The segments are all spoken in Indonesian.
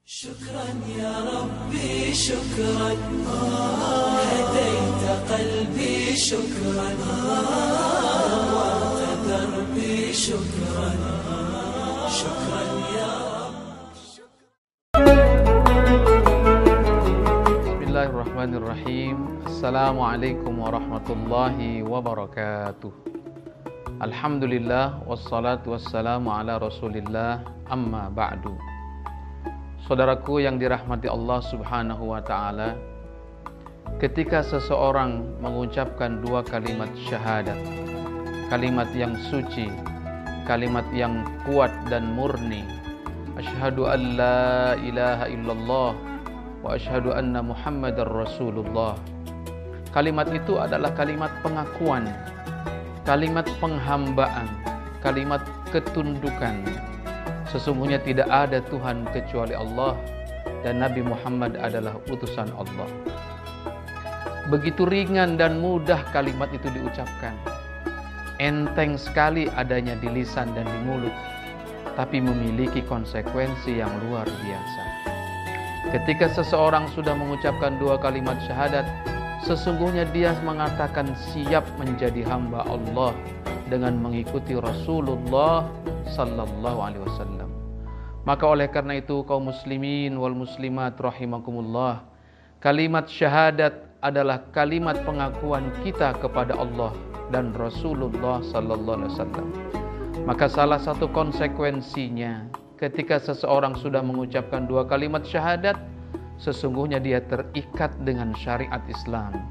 شكرا يا ربي شكرا هديت قلبي شكرا نورت دربي شكرا شكرا يا رب. Bismillahirrahmanirrahim. Assalamualaikum warahmatullahi wabarakatuh. Alhamdulillah wassalatu wassalamu ala Rasulillah, amma ba'du. Saudaraku yang dirahmati Allah Subhanahu wa taala, ketika seseorang mengucapkan dua kalimat syahadat, kalimat yang suci, kalimat yang kuat dan murni, asyhadu an la ilaha illallah wa asyhadu anna Muhammadar Rasulullah. Kalimat itu adalah kalimat pengakuan, kalimat penghambaan, kalimat ketundukan. Sesungguhnya tidak ada Tuhan kecuali Allah dan Nabi Muhammad adalah utusan Allah. Begitu ringan dan mudah kalimat itu diucapkan. Enteng sekali adanya di lisan dan di mulut, tapi memiliki konsekuensi yang luar biasa. Ketika seseorang sudah mengucapkan dua kalimat syahadat, sesungguhnya dia mengatakan siap menjadi hamba Allah dengan mengikuti Rasulullah sallallahu alaihi wasallam. Maka oleh karena itu kaum muslimin wal muslimat rahimakumullah, kalimat syahadat adalah kalimat pengakuan kita kepada Allah dan Rasulullah sallallahu alaihi wasallam. Maka salah satu konsekuensinya ketika seseorang sudah mengucapkan dua kalimat syahadat, sesungguhnya dia terikat dengan syariat Islam.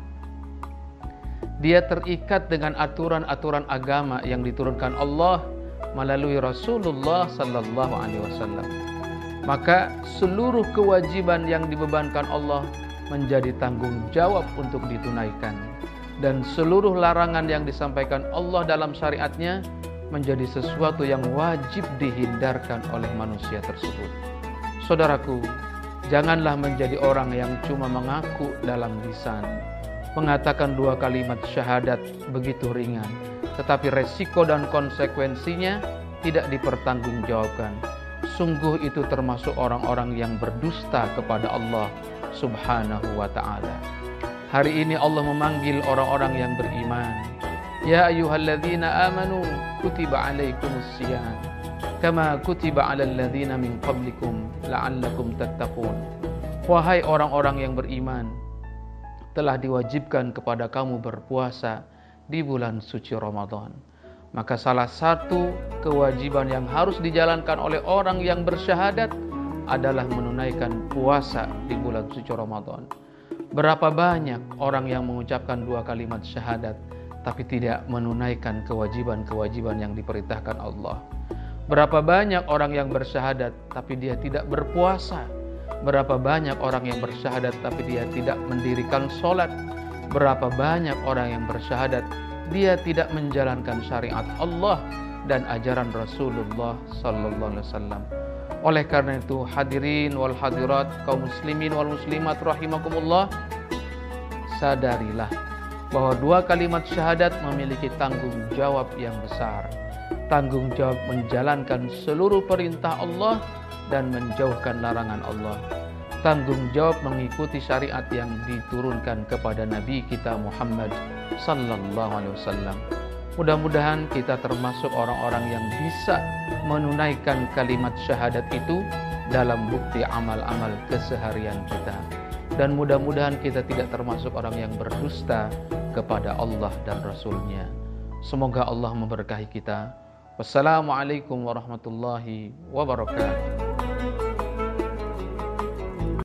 Dia terikat dengan aturan-aturan agama yang diturunkan Allah melalui Rasulullah sallallahu alaihi wasallam. Maka seluruh kewajiban yang dibebankan Allah menjadi tanggung jawab untuk ditunaikan, dan seluruh larangan yang disampaikan Allah dalam syariatnya menjadi sesuatu yang wajib dihindarkan oleh manusia tersebut. Saudaraku, janganlah menjadi orang yang cuma mengaku dalam lisan, mengatakan dua kalimat syahadat begitu ringan, tetapi resiko dan konsekuensinya tidak dipertanggungjawabkan. Sungguh itu termasuk orang-orang yang berdusta kepada Allah Subhanahu wa ta'ala. Hari ini Allah memanggil orang-orang yang beriman. Ya ayyuhalladzina amanu kutiba alaikumus syiyam kama kutiba alal ladzina min qablikum la'allakum tattaqun. Wahai orang-orang yang beriman, telah diwajibkan kepada kamu berpuasa di bulan suci Ramadan. Maka salah satu kewajiban yang harus dijalankan oleh orang yang bersyahadat adalah menunaikan puasa di bulan suci Ramadan. Berapa banyak orang yang mengucapkan dua kalimat syahadat tapi tidak menunaikan kewajiban-kewajiban yang diperintahkan Allah. Berapa banyak orang yang bersyahadat tapi dia tidak berpuasa. Berapa banyak orang yang bersyahadat tapi dia tidak mendirikan sholat. Berapa banyak orang yang bersyahadat dia tidak menjalankan syariat Allah dan ajaran Rasulullah sallallahu alaihi wasallam. Oleh karena itu, hadirin wal hadirat, kaum muslimin wal muslimat rahimakumullah, sadarilah bahwa dua kalimat syahadat memiliki tanggung jawab yang besar. Tanggung jawab menjalankan seluruh perintah Allah dan menjauhkan larangan Allah. Tanggung jawab mengikuti syariat yang diturunkan kepada Nabi kita Muhammad sallallahu alaihi wasallam. Mudah-mudahan kita termasuk orang-orang yang bisa menunaikan kalimat syahadat itu dalam bukti amal-amal keseharian kita. Dan mudah-mudahan kita tidak termasuk orang yang berdusta kepada Allah dan Rasul-Nya. Semoga Allah memberkahi kita. Wassalamualaikum warahmatullahi wabarakatuh.